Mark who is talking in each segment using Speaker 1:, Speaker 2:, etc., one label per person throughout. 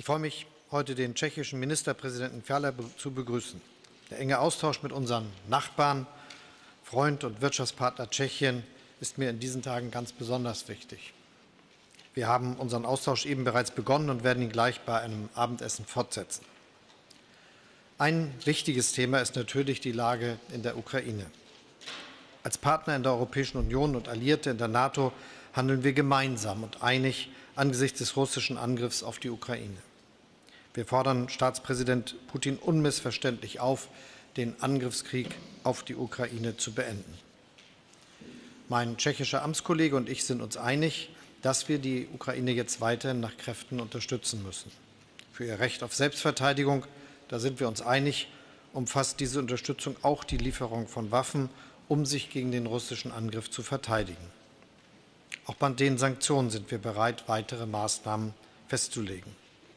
Speaker 1: freue mich, heute den tschechischen Ministerpräsidenten Fiala zu begrüßen. Der enge Austausch mit unseren Nachbarn, Freund und Wirtschaftspartner Tschechien ist mir in diesen Tagen ganz besonders wichtig. Wir haben unseren Austausch eben bereits begonnen und werden ihn gleich bei einem Abendessen fortsetzen. Ein wichtiges Thema ist natürlich die Lage in der Ukraine. Als Partner in der Europäischen Union und Alliierte in der NATO handeln wir gemeinsam und einig angesichts des russischen Angriffs auf die Ukraine. Wir fordern Staatspräsident Putin unmissverständlich auf, den Angriffskrieg auf die Ukraine zu beenden. Mein tschechischer Amtskollege und ich sind uns einig, dass wir die Ukraine jetzt weiterhin nach Kräften unterstützen müssen. Für ihr Recht auf Selbstverteidigung, da sind wir uns einig, umfasst diese Unterstützung auch die Lieferung von Waffen, um sich gegen den russischen Angriff zu verteidigen. Auch bei den Sanktionen sind wir bereit, weitere Maßnahmen festzulegen.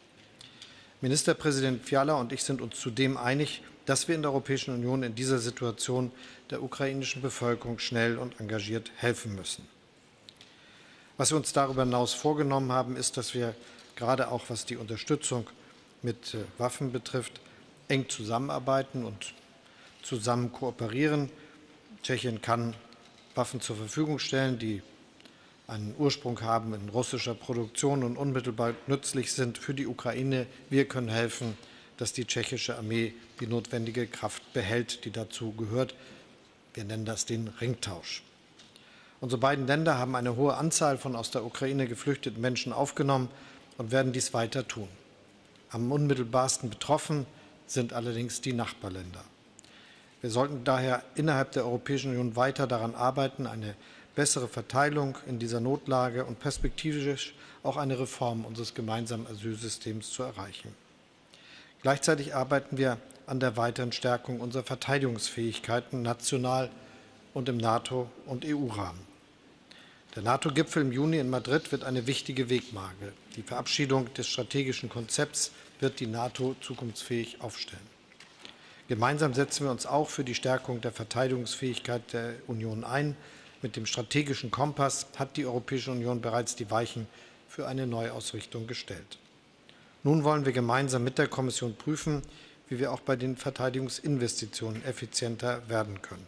Speaker 1: Ministerpräsident Fiala und ich sind uns zudem einig, dass wir in der Europäischen Union in dieser Situation der ukrainischen Bevölkerung schnell und engagiert helfen müssen. Was wir uns darüber hinaus vorgenommen haben, ist, dass wir gerade auch, was die Unterstützung mit Waffen betrifft, eng zusammenarbeiten und zusammen kooperieren. Tschechien kann Waffen zur Verfügung stellen, die einen Ursprung haben in russischer Produktion und unmittelbar nützlich sind für die Ukraine. Wir können helfen, dass die tschechische Armee die notwendige Kraft behält, die dazu gehört. Wir nennen das den Ringtausch. Unsere beiden Länder haben eine hohe Anzahl von aus der Ukraine geflüchteten Menschen aufgenommen und werden dies weiter tun. Am unmittelbarsten betroffen sind allerdings die Nachbarländer. Wir sollten daher innerhalb der Europäischen Union weiter daran arbeiten, eine bessere Verteilung in dieser Notlage und perspektivisch auch eine Reform unseres gemeinsamen Asylsystems zu erreichen. Gleichzeitig arbeiten wir an der weiteren Stärkung unserer Verteidigungsfähigkeiten national und im NATO- und EU-Rahmen. Der NATO-Gipfel im Juni in Madrid wird eine wichtige Wegmarke. Die Verabschiedung des strategischen Konzepts wird die NATO zukunftsfähig aufstellen. Gemeinsam setzen wir uns auch für die Stärkung der Verteidigungsfähigkeit der Union ein. Mit dem strategischen Kompass hat die Europäische Union bereits die Weichen für eine Neuausrichtung gestellt. Nun wollen wir gemeinsam mit der Kommission prüfen, wie wir auch bei den Verteidigungsinvestitionen effizienter werden können.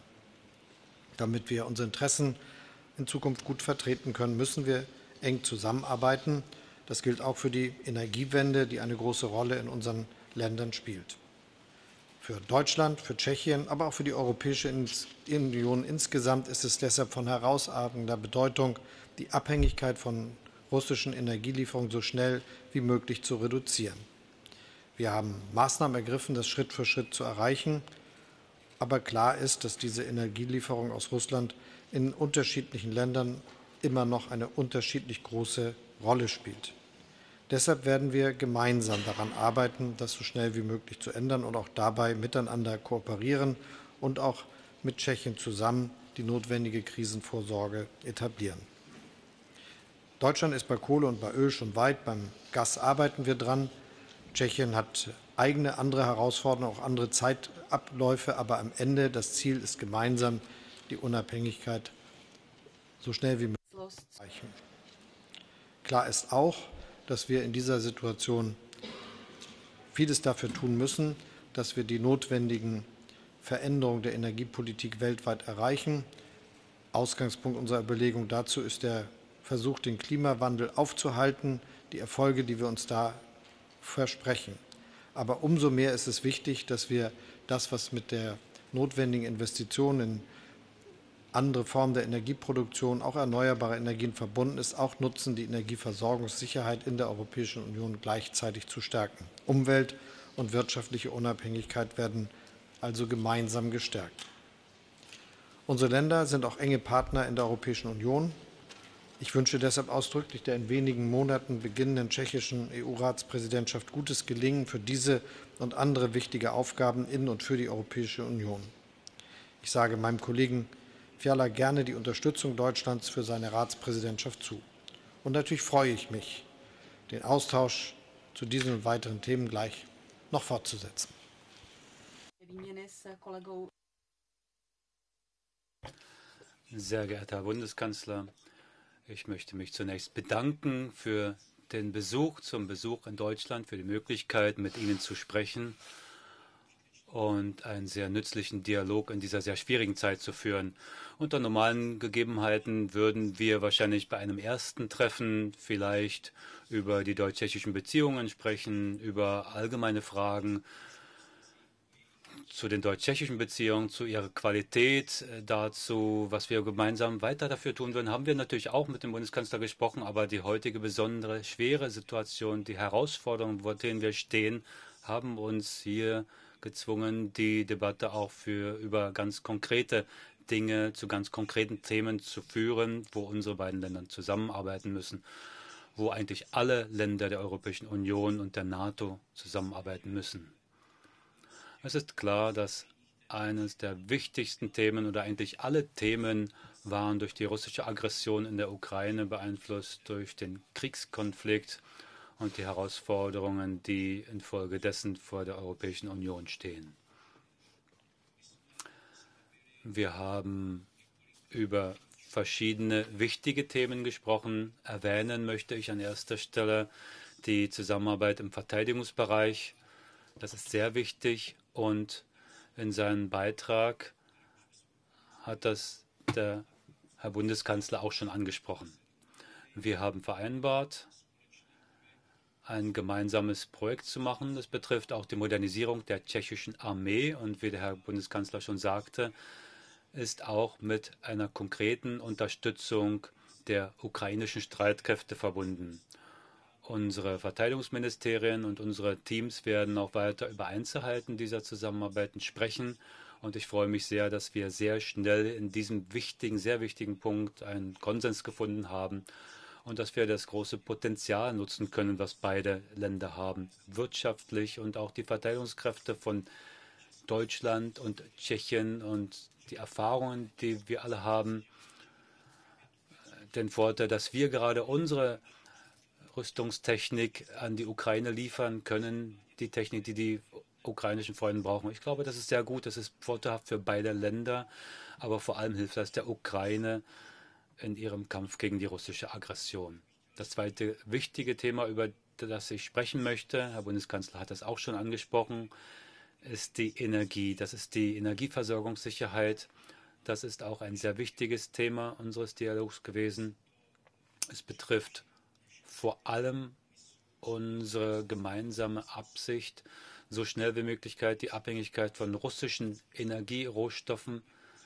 Speaker 1: Damit wir unsere Interessen in Zukunft gut vertreten können, müssen wir eng zusammenarbeiten. Das gilt auch für die Energiewende, die eine große Rolle in unseren Ländern spielt. Für Deutschland, für Tschechien, aber auch für die Europäische Union insgesamt ist es deshalb von herausragender Bedeutung, die Abhängigkeit von russischen Energielieferungen so schnell wie möglich zu reduzieren. Wir haben Maßnahmen ergriffen, das Schritt für Schritt zu erreichen. Aber klar ist, dass diese Energielieferung aus Russland in unterschiedlichen Ländern immer noch eine unterschiedlich große Rolle spielt. Deshalb werden wir gemeinsam daran arbeiten, das so schnell wie möglich zu ändern und auch dabei miteinander kooperieren und auch mit Tschechien zusammen die notwendige Krisenvorsorge etablieren. Deutschland ist bei Kohle und bei Öl schon weit, beim Gas arbeiten wir dran. Tschechien hat eigene andere Herausforderungen, auch andere Zeitabläufe, aber am Ende das Ziel ist gemeinsam, die Unabhängigkeit so schnell wie möglich zu erreichen. Klar ist auch, dass wir in dieser Situation vieles dafür tun müssen, dass wir die notwendigen Veränderungen der Energiepolitik weltweit erreichen. Ausgangspunkt unserer Überlegung dazu ist der Versuch, den Klimawandel aufzuhalten, die Erfolge, die wir uns da versprechen. Aber umso mehr ist es wichtig, dass wir das, was mit der notwendigen Investition in andere Formen der Energieproduktion, auch erneuerbare Energien verbunden ist, auch nutzen, die Energieversorgungssicherheit in der Europäischen Union gleichzeitig zu stärken. Umwelt und wirtschaftliche Unabhängigkeit werden also gemeinsam gestärkt. Unsere Länder sind auch enge Partner in der Europäischen Union. Ich wünsche deshalb ausdrücklich der in wenigen Monaten beginnenden tschechischen EU-Ratspräsidentschaft gutes Gelingen für diese und andere wichtige Aufgaben in und für die Europäische Union. Ich sage meinem Kollegen Fiala gerne die Unterstützung Deutschlands für seine Ratspräsidentschaft zu. Und natürlich freue ich mich, den Austausch zu diesen und weiteren Themen gleich noch fortzusetzen.
Speaker 2: Sehr geehrter Herr Bundeskanzler, ich möchte mich zunächst bedanken für zum Besuch in Deutschland, für die Möglichkeit, mit Ihnen zu sprechen und einen sehr nützlichen Dialog in dieser sehr schwierigen Zeit zu führen. Unter normalen Gegebenheiten würden wir wahrscheinlich bei einem ersten Treffen vielleicht über die deutsch-tschechischen Beziehungen sprechen, über allgemeine Fragen zu den deutsch-tschechischen Beziehungen, zu ihrer Qualität, dazu, was wir gemeinsam weiter dafür tun würden, haben wir natürlich auch mit dem Bundeskanzler gesprochen, aber die heutige besondere, schwere Situation, die Herausforderungen, vor denen wir stehen, haben uns hier gezwungen, die Debatte auch über ganz konkrete Dinge, zu ganz konkreten Themen zu führen, wo unsere beiden Länder zusammenarbeiten müssen, wo eigentlich alle Länder der Europäischen Union und der NATO zusammenarbeiten müssen. Es ist klar, dass eines der wichtigsten Themen oder eigentlich alle Themen waren durch die russische Aggression in der Ukraine beeinflusst, durch den Kriegskonflikt und die Herausforderungen, die infolgedessen vor der Europäischen Union stehen. Wir haben über verschiedene wichtige Themen gesprochen. Erwähnen möchte ich an erster Stelle die Zusammenarbeit im Verteidigungsbereich. Das ist sehr wichtig und in seinem Beitrag hat das der Herr Bundeskanzler auch schon angesprochen. Wir haben vereinbart, ein gemeinsames Projekt zu machen. Das betrifft auch die Modernisierung der tschechischen Armee und wie der Herr Bundeskanzler schon sagte, ist auch mit einer konkreten Unterstützung der ukrainischen Streitkräfte verbunden. Unsere Verteidigungsministerien und unsere Teams werden auch weiter über Einzelheiten dieser Zusammenarbeiten sprechen. Und ich freue mich sehr, dass wir sehr schnell in diesem sehr wichtigen Punkt einen Konsens gefunden haben und dass wir das große Potenzial nutzen können, was beide Länder haben, wirtschaftlich und auch die Verteidigungskräfte von Deutschland und Tschechien und die Erfahrungen, die wir alle haben, den Vorteil, dass wir gerade unsere Rüstungstechnik an die Ukraine liefern können, die Technik, die die ukrainischen Freunde brauchen. Ich glaube, das ist sehr gut, das ist vorteilhaft für beide Länder, aber vor allem hilft das der Ukraine in ihrem Kampf gegen die russische Aggression. Das zweite wichtige Thema, über das ich sprechen möchte, Herr Bundeskanzler hat das auch schon angesprochen, ist die Energie. Das ist die Energieversorgungssicherheit. Das ist auch ein sehr wichtiges Thema unseres Dialogs gewesen. Es betrifft vor allem unsere gemeinsame Absicht, so schnell wie möglich die Abhängigkeit von russischen Energierohstoffen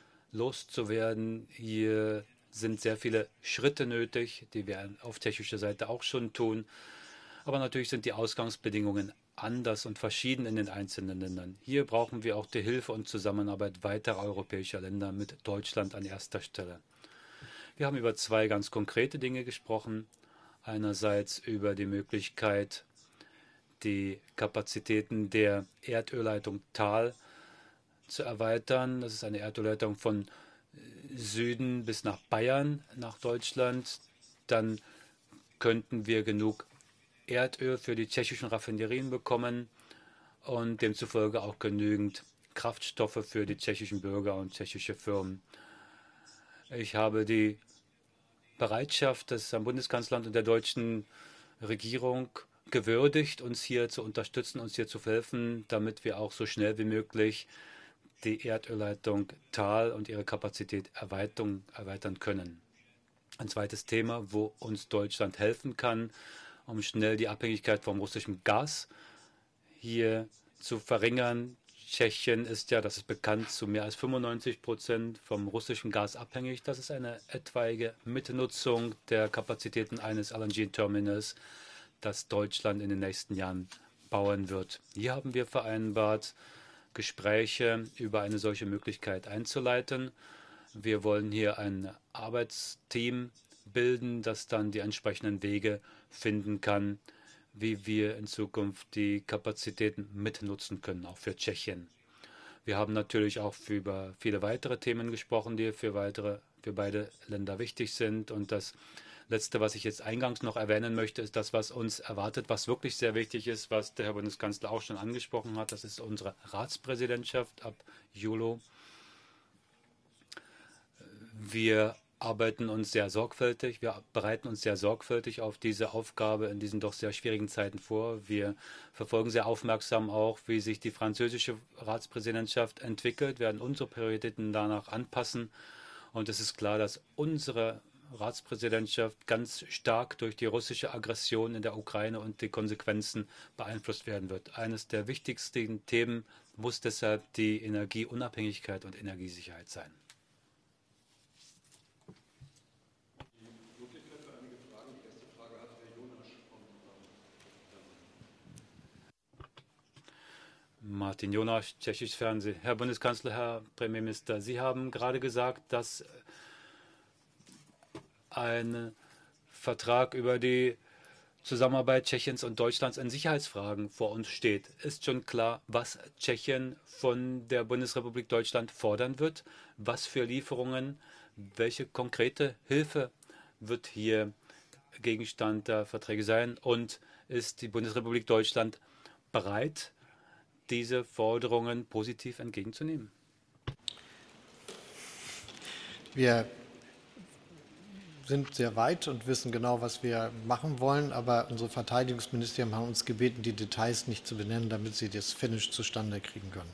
Speaker 2: loszuwerden. Hier sind sehr viele Schritte nötig, die wir auf tschechischer Seite auch schon tun. Aber natürlich sind die Ausgangsbedingungen anders und verschieden in den einzelnen Ländern. Hier brauchen wir auch die Hilfe und Zusammenarbeit weiterer europäischer Länder mit Deutschland an erster Stelle. Wir haben über zwei ganz konkrete Dinge gesprochen. Einerseits über die Möglichkeit, die Kapazitäten der Erdölleitung Thal zu erweitern. Das ist eine Erdölleitung von Süden bis nach Bayern, nach Deutschland. Dann könnten wir genug Erdöl für die tschechischen Raffinerien bekommen und demzufolge auch genügend Kraftstoffe für die tschechischen Bürger und tschechische Firmen. Ich habe die Bereitschaft des Herrn Bundeskanzlers und der deutschen Regierung gewürdigt, uns hier zu unterstützen, uns hier zu helfen, damit wir auch so schnell wie möglich die Erdölleitung Thal und ihre Kapazität erweitern können. Ein zweites Thema, wo uns Deutschland helfen kann, um schnell die Abhängigkeit vom russischen Gas hier zu verringern. Tschechien ist ja, das ist bekannt, zu mehr als 95% vom russischen Gas abhängig. Das ist eine etwaige Mitnutzung der Kapazitäten eines LNG-Terminals, das Deutschland in den nächsten Jahren bauen wird. Hier haben wir vereinbart, Gespräche über eine solche Möglichkeit einzuleiten. Wir wollen hier ein Arbeitsteam bilden, das dann die entsprechenden Wege finden kann, wie wir in Zukunft die Kapazitäten mitnutzen können, auch für Tschechien. Wir haben natürlich auch über viele weitere Themen gesprochen, die für beide Länder wichtig sind. Und das Letzte, was ich jetzt eingangs noch erwähnen möchte, ist das, was uns erwartet, was wirklich sehr wichtig ist, was der Herr Bundeskanzler auch schon angesprochen hat. Das ist unsere Ratspräsidentschaft ab Juli. Wir arbeiten uns sehr sorgfältig, wir bereiten uns sehr sorgfältig auf diese Aufgabe in diesen doch sehr schwierigen Zeiten vor. Wir verfolgen sehr aufmerksam auch, wie sich die französische Ratspräsidentschaft entwickelt, werden unsere Prioritäten danach anpassen. Und es ist klar, dass unsere Ratspräsidentschaft ganz stark durch die russische Aggression in der Ukraine und die Konsequenzen beeinflusst werden wird. Eines der wichtigsten Themen muss deshalb die Energieunabhängigkeit und Energiesicherheit sein. Martin Jonasz, Tschechisches Fernsehen. Herr Bundeskanzler, Herr Premierminister, Sie haben gerade gesagt, dass ein Vertrag über die Zusammenarbeit Tschechiens und Deutschlands in Sicherheitsfragen vor uns steht. Ist schon klar, was Tschechien von der Bundesrepublik Deutschland fordern wird? Was für Lieferungen, welche konkrete Hilfe wird hier Gegenstand der Verträge sein? Und ist die Bundesrepublik Deutschland bereit, diese Forderungen positiv entgegenzunehmen?
Speaker 1: Wir sind sehr weit und wissen genau, was wir machen wollen, aber unsere Verteidigungsministerien haben uns gebeten, die Details nicht zu benennen, damit sie das Finish zustande kriegen können.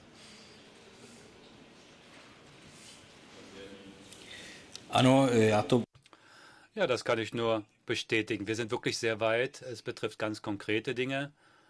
Speaker 2: Ja, das kann ich nur bestätigen. Wir sind wirklich sehr weit. Es betrifft ganz konkrete Dinge.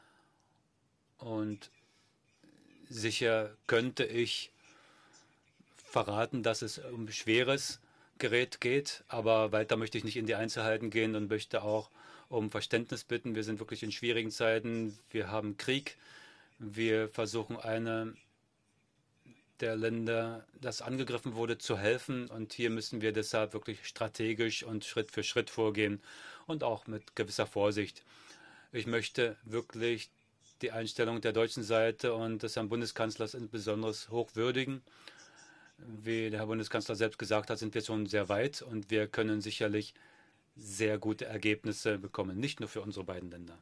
Speaker 2: Und sicher könnte ich verraten, dass es um schweres Gerät geht, aber weiter möchte ich nicht in die Einzelheiten gehen und möchte auch um Verständnis bitten. Wir sind wirklich in schwierigen Zeiten. Wir haben Krieg. Wir versuchen, eine der Länder, das angegriffen wurde, zu helfen. Und hier müssen wir deshalb wirklich strategisch und Schritt für Schritt vorgehen und auch mit gewisser Vorsicht. Ich möchte wirklich die Einstellung der deutschen Seite und des Herrn Bundeskanzlers insbesondere hoch würdigen. Wie der Herr Bundeskanzler selbst gesagt hat, sind wir schon sehr weit und wir können sicherlich sehr gute Ergebnisse bekommen, nicht nur für unsere beiden Länder.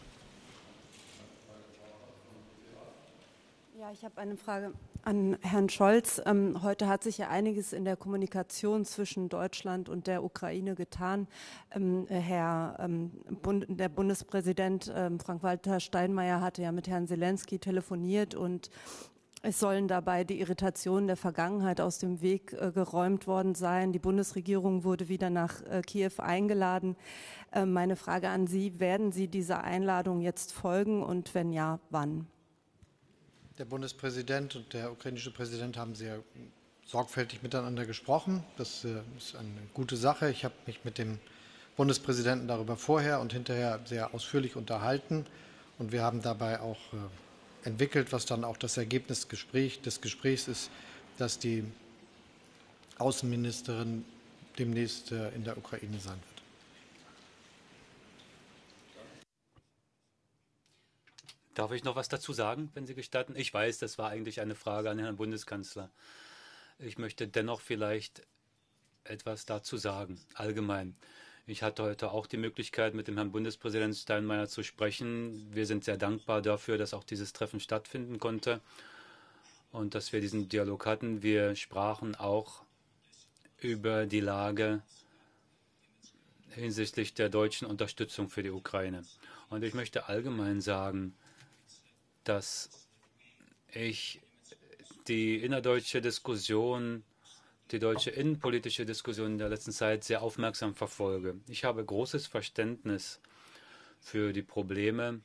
Speaker 3: Ja, ich habe eine Frage an Herrn Scholz. Heute hat sich ja einiges in der Kommunikation zwischen Deutschland und der Ukraine getan. Der Bundespräsident Frank-Walter Steinmeier hatte ja mit Herrn Zelensky telefoniert und es sollen dabei die Irritationen der Vergangenheit aus dem Weg geräumt worden sein. Die Bundesregierung wurde wieder nach Kiew eingeladen. Meine Frage an Sie, werden Sie dieser Einladung jetzt folgen und wenn ja, wann?
Speaker 1: Der Bundespräsident und der ukrainische Präsident haben sehr sorgfältig miteinander gesprochen. Das ist eine gute Sache. Ich habe mich mit dem Bundespräsidenten darüber vorher und hinterher sehr ausführlich unterhalten. Und wir haben dabei auch entwickelt, was dann auch das Ergebnis des Gesprächs ist, dass die Außenministerin demnächst in der Ukraine sein wird.
Speaker 2: Darf ich noch was dazu sagen, wenn Sie gestatten? Ich weiß, das war eigentlich eine Frage an Herrn Bundeskanzler. Ich möchte dennoch vielleicht etwas dazu sagen, allgemein. Ich hatte heute auch die Möglichkeit, mit dem Herrn Bundespräsidenten Steinmeier zu sprechen. Wir sind sehr dankbar dafür, dass auch dieses Treffen stattfinden konnte und dass wir diesen Dialog hatten. Wir sprachen auch über die Lage hinsichtlich der deutschen Unterstützung für die Ukraine. Und ich möchte allgemein sagen, dass ich die innerdeutsche Diskussion, die deutsche innenpolitische Diskussion in der letzten Zeit sehr aufmerksam verfolge. Ich habe großes Verständnis für die Probleme,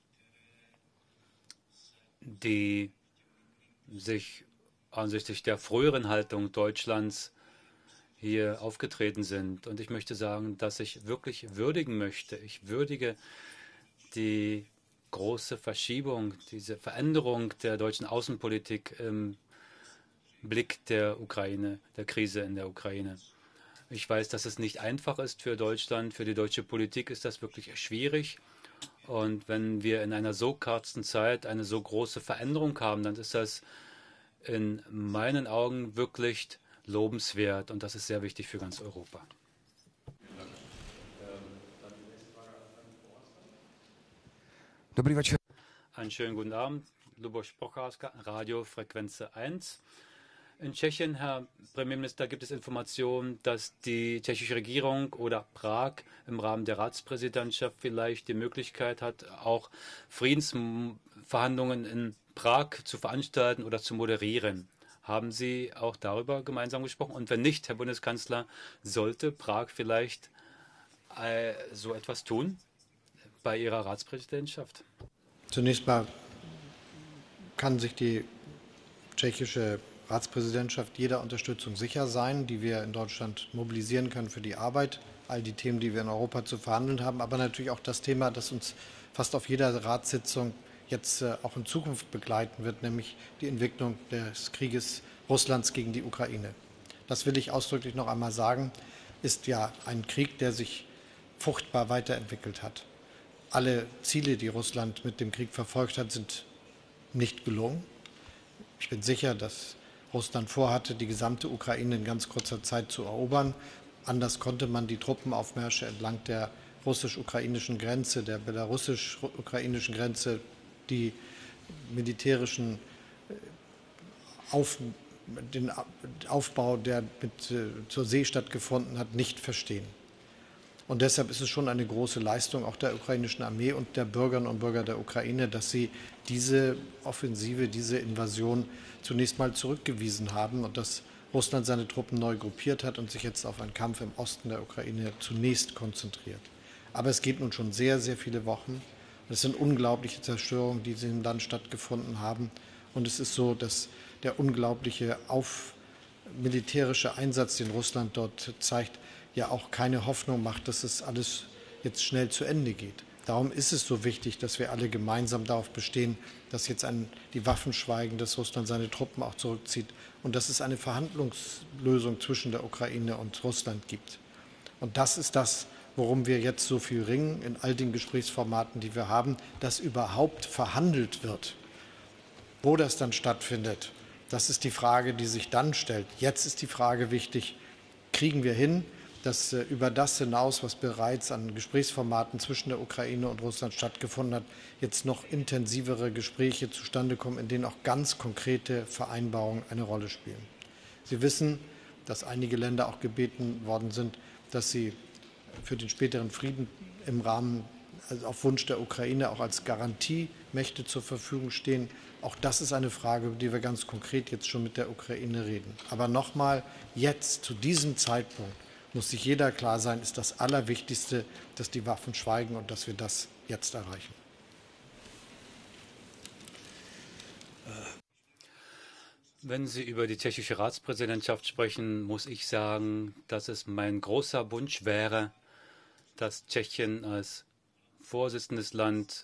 Speaker 2: die sich ansichtlich der früheren Haltung Deutschlands hier aufgetreten sind. Und ich möchte sagen, dass ich wirklich würdigen möchte. Ich würdige die große Verschiebung, diese Veränderung der deutschen Außenpolitik im Blick der Ukraine, der Krise in der Ukraine. Ich weiß, dass es nicht einfach ist für Deutschland, für die deutsche Politik ist das wirklich schwierig. Und wenn wir in einer so kurzen Zeit eine so große Veränderung haben, dann ist das in meinen Augen wirklich lobenswert und das ist sehr wichtig für ganz Europa. Einen schönen guten Abend. Luboš Procházka, Radio Frequenz 1. In Tschechien, Herr Premierminister, gibt es Informationen, dass die tschechische Regierung oder Prag im Rahmen der Ratspräsidentschaft vielleicht die Möglichkeit hat, auch Friedensverhandlungen in Prag zu veranstalten oder zu moderieren. Haben Sie auch darüber gemeinsam gesprochen? Und wenn nicht, Herr Bundeskanzler, sollte Prag vielleicht so etwas tun bei Ihrer Ratspräsidentschaft?
Speaker 1: Zunächst mal kann sich die tschechische Ratspräsidentschaft jeder Unterstützung sicher sein, die wir in Deutschland mobilisieren können für die Arbeit, all die Themen, die wir in Europa zu verhandeln haben, aber natürlich auch das Thema, das uns fast auf jeder Ratssitzung jetzt auch in Zukunft begleiten wird, nämlich die Entwicklung des Krieges Russlands gegen die Ukraine. Das will ich ausdrücklich noch einmal sagen, ist ja ein Krieg, der sich fruchtbar weiterentwickelt hat. Alle Ziele, die Russland mit dem Krieg verfolgt hat, sind nicht gelungen. Ich bin sicher, dass Russland vorhatte, die gesamte Ukraine in ganz kurzer Zeit zu erobern. Anders konnte man die Truppenaufmärsche entlang der russisch-ukrainischen Grenze, der belarussisch-ukrainischen Grenze, die militärischen den Aufbau, der zur See stattgefunden hat, nicht verstehen. Und deshalb ist es schon eine große Leistung auch der ukrainischen Armee und der Bürgerinnen und Bürger der Ukraine, dass sie diese Offensive, diese Invasion zunächst mal zurückgewiesen haben und dass Russland seine Truppen neu gruppiert hat und sich jetzt auf einen Kampf im Osten der Ukraine zunächst konzentriert. Aber es geht nun schon sehr, sehr viele Wochen. Es sind unglaubliche Zerstörungen, die im Land stattgefunden haben. Und es ist so, dass der unglaubliche militärische Einsatz, den Russland dort zeigt, ja auch keine Hoffnung macht, dass es alles jetzt schnell zu Ende geht. Darum ist es so wichtig, dass wir alle gemeinsam darauf bestehen, dass jetzt die Waffen schweigen, dass Russland seine Truppen auch zurückzieht und dass es eine Verhandlungslösung zwischen der Ukraine und Russland gibt. Und das ist das, worum wir jetzt so viel ringen in all den Gesprächsformaten, die wir haben, dass überhaupt verhandelt wird. Wo das dann stattfindet, das ist die Frage, die sich dann stellt. Jetzt ist die Frage wichtig, kriegen wir hin, dass über das hinaus, was bereits an Gesprächsformaten zwischen der Ukraine und Russland stattgefunden hat, jetzt noch intensivere Gespräche zustande kommen, in denen auch ganz konkrete Vereinbarungen eine Rolle spielen. Sie wissen, dass einige Länder auch gebeten worden sind, dass sie für den späteren Frieden im Rahmen, also auf Wunsch der Ukraine, auch als Garantiemächte zur Verfügung stehen. Auch das ist eine Frage, über die wir ganz konkret jetzt schon mit der Ukraine reden. Aber nochmal, jetzt, zu diesem Zeitpunkt, muss sich jeder klar sein, ist das Allerwichtigste, dass die Waffen schweigen und dass wir das jetzt erreichen.
Speaker 2: Wenn Sie über die tschechische Ratspräsidentschaft sprechen, muss ich sagen, dass es mein großer Wunsch wäre, dass Tschechien als vorsitzendes Land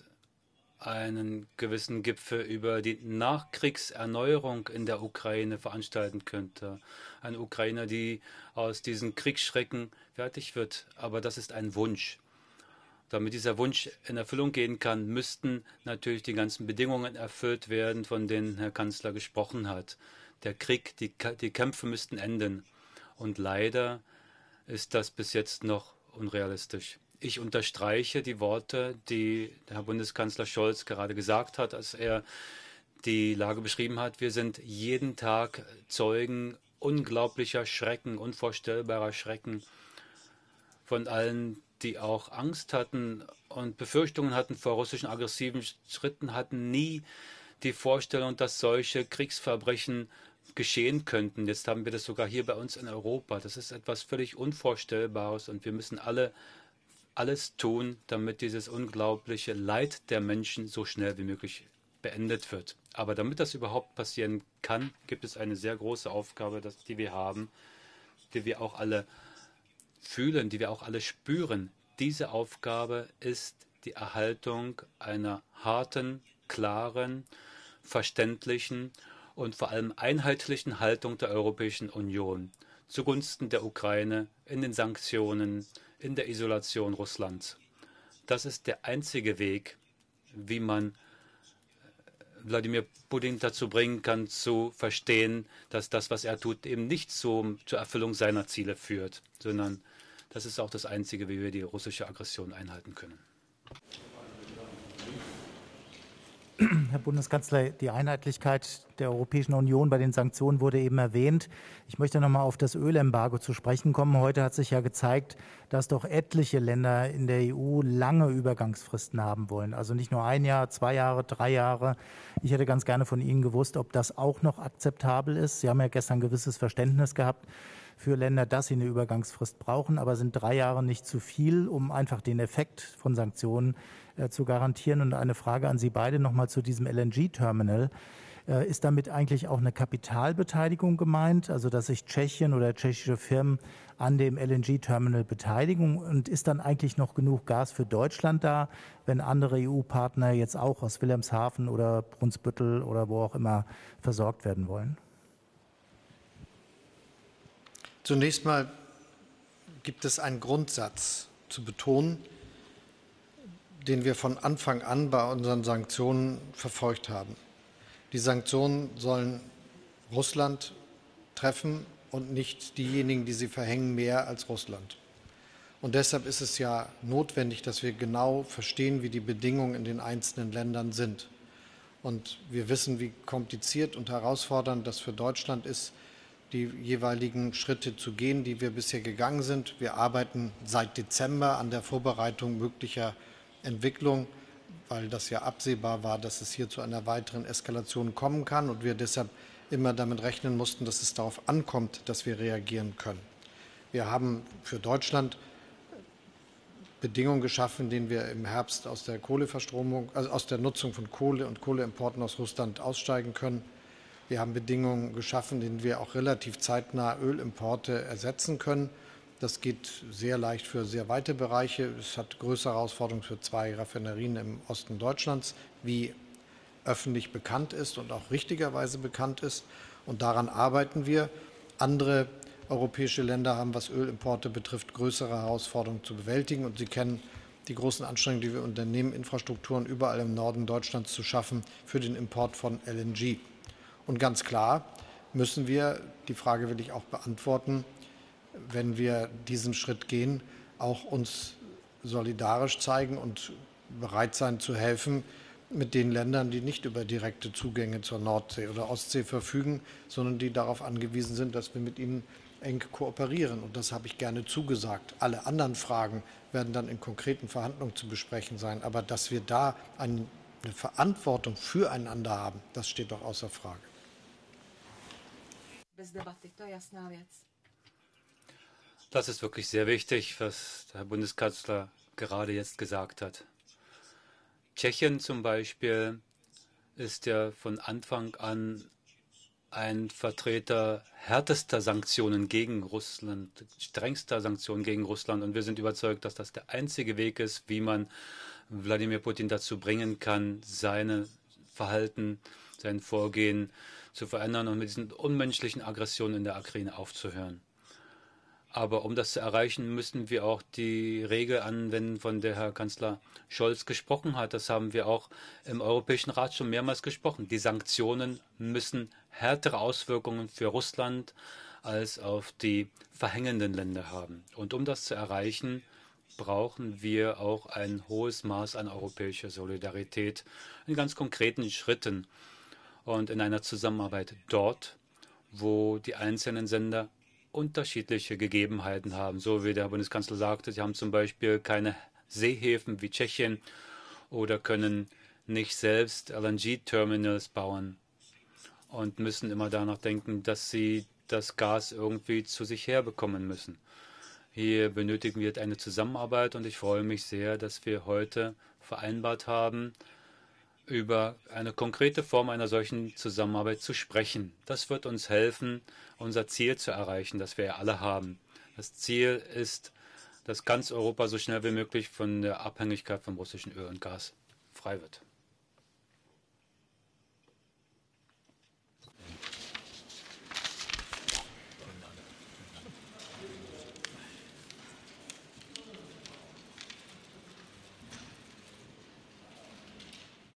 Speaker 2: einen gewissen Gipfel über die Nachkriegserneuerung in der Ukraine veranstalten könnte. Eine Ukraine, die aus diesen Kriegsschrecken fertig wird. Aber das ist ein Wunsch. Damit dieser Wunsch in Erfüllung gehen kann, müssten natürlich die ganzen Bedingungen erfüllt werden, von denen Herr Kanzler gesprochen hat. Der Krieg, die Kämpfe müssten enden. Und leider ist das bis jetzt noch unrealistisch. Ich unterstreiche die Worte, die Herr Bundeskanzler Scholz gerade gesagt hat, als er die Lage beschrieben hat. Wir sind jeden Tag Zeugen unglaublicher Schrecken, unvorstellbarer Schrecken von allen, die auch Angst hatten und Befürchtungen hatten vor russischen aggressiven Schritten, hatten nie die Vorstellung, dass solche Kriegsverbrechen geschehen könnten. Jetzt haben wir das sogar hier bei uns in Europa. Das ist etwas völlig Unvorstellbares und wir müssen alles tun, damit dieses unglaubliche Leid der Menschen so schnell wie möglich beendet wird. Aber damit das überhaupt passieren kann, gibt es eine sehr große Aufgabe, die wir haben, die wir auch alle fühlen, die wir auch alle spüren. Diese Aufgabe ist die Erhaltung einer harten, klaren, verständlichen und vor allem einheitlichen Haltung der Europäischen Union zugunsten der Ukraine in den Sanktionen, in der Isolation Russlands. Das ist der einzige Weg, wie man Wladimir Putin dazu bringen kann, zu verstehen, dass das, was er tut, eben nicht zur Erfüllung seiner Ziele führt, sondern das ist auch das Einzige, wie wir die russische Aggression einhalten können.
Speaker 4: Herr Bundeskanzler, die Einheitlichkeit der Europäischen Union bei den Sanktionen wurde eben erwähnt. Ich möchte noch mal auf das Ölembargo zu sprechen kommen. Heute hat sich ja gezeigt, dass doch etliche Länder in der EU lange Übergangsfristen haben wollen. Also nicht nur 1 Jahr, 2 Jahre, 3 Jahre. Ich hätte ganz gerne von Ihnen gewusst, ob das auch noch akzeptabel ist. Sie haben ja gestern ein gewisses Verständnis gehabt für Länder, dass sie eine Übergangsfrist brauchen. Aber sind 3 Jahre nicht zu viel, um einfach den Effekt von Sanktionen zu garantieren? Und eine Frage an Sie beide nochmal zu diesem LNG-Terminal. Ist damit eigentlich auch eine Kapitalbeteiligung gemeint, also dass sich Tschechien oder tschechische Firmen an dem LNG-Terminal beteiligen? Und ist dann eigentlich noch genug Gas für Deutschland da, wenn andere EU-Partner jetzt auch aus Wilhelmshaven oder Brunsbüttel oder wo auch immer versorgt werden wollen?
Speaker 1: Zunächst mal gibt es einen Grundsatz zu betonen, den wir von Anfang an bei unseren Sanktionen verfolgt haben. Die Sanktionen sollen Russland treffen und nicht diejenigen, die sie verhängen, mehr als Russland. Und deshalb ist es ja notwendig, dass wir genau verstehen, wie die Bedingungen in den einzelnen Ländern sind. Und wir wissen, wie kompliziert und herausfordernd das für Deutschland ist, die jeweiligen Schritte zu gehen, die wir bisher gegangen sind. Wir arbeiten seit Dezember an der Vorbereitung möglicher Entwicklung, weil das ja absehbar war, dass es hier zu einer weiteren Eskalation kommen kann und wir deshalb immer damit rechnen mussten, dass es darauf ankommt, dass wir reagieren können. Wir haben für Deutschland Bedingungen geschaffen, in denen wir im Herbst aus der Kohleverstromung, also aus der Nutzung von Kohle und Kohleimporten aus Russland aussteigen können. Wir haben Bedingungen geschaffen, in denen wir auch relativ zeitnah Ölimporte ersetzen können. Das geht sehr leicht für sehr weite Bereiche. Es hat größere Herausforderungen für 2 Raffinerien im Osten Deutschlands, wie öffentlich bekannt ist und auch richtigerweise bekannt ist. Und daran arbeiten wir. Andere europäische Länder haben, was Ölimporte betrifft, größere Herausforderungen zu bewältigen. Und Sie kennen die großen Anstrengungen, die wir unternehmen, Infrastrukturen überall im Norden Deutschlands zu schaffen für den Import von LNG. Und ganz klar müssen wir, die Frage will ich auch beantworten, wenn wir diesen Schritt gehen, auch uns solidarisch zeigen und bereit sein zu helfen mit den Ländern, die nicht über direkte Zugänge zur Nordsee oder Ostsee verfügen, sondern die darauf angewiesen sind, dass wir mit ihnen eng kooperieren. Und das habe ich gerne zugesagt. Alle anderen Fragen werden dann in konkreten Verhandlungen zu besprechen sein. Aber dass wir da eine Verantwortung füreinander haben, das steht doch außer Frage.
Speaker 2: Das ist wirklich sehr wichtig, was der Herr Bundeskanzler gerade jetzt gesagt hat. Tschechien zum Beispiel ist ja von Anfang an ein Vertreter härtester Sanktionen gegen Russland, strengster Sanktionen gegen Russland. Und wir sind überzeugt, dass das der einzige Weg ist, wie man Wladimir Putin dazu bringen kann, sein Verhalten, sein Vorgehen zu verändern und mit diesen unmenschlichen Aggressionen in der Ukraine aufzuhören. Aber um das zu erreichen, müssen wir auch die Regel anwenden, von der Herr Kanzler Scholz gesprochen hat. Das haben wir auch im Europäischen Rat schon mehrmals gesprochen. Die Sanktionen müssen härtere Auswirkungen für Russland als auf die verhängenden Länder haben. Und um das zu erreichen, brauchen wir auch ein hohes Maß an europäischer Solidarität in ganz konkreten Schritten und in einer Zusammenarbeit dort, wo die einzelnen Länder unterschiedliche Gegebenheiten haben. So wie der Bundeskanzler sagte, sie haben zum Beispiel keine Seehäfen wie Tschechien oder können nicht selbst LNG-Terminals bauen und müssen immer danach denken, dass sie das Gas irgendwie zu sich herbekommen müssen. Hier benötigen wir eine Zusammenarbeit und ich freue mich sehr, dass wir heute vereinbart haben, über eine konkrete Form einer solchen Zusammenarbeit zu sprechen. Das wird uns helfen, unser Ziel zu erreichen, das wir ja alle haben. Das Ziel ist, dass ganz Europa so schnell wie möglich von der Abhängigkeit vom russischen Öl und Gas frei wird.